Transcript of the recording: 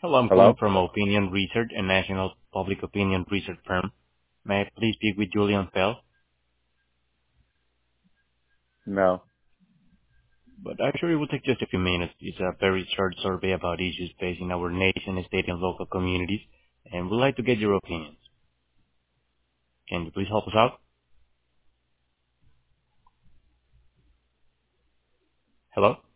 Hello, I'm calling Hello? from Opinion Research, a national public opinion research firm. May I please speak with Julian Fell? No. But actually, it will take just a few minutes. It's a very short survey about issues facing our nation, state, and local communities, and we'd like to get your opinions. Can you please help us out? Hello?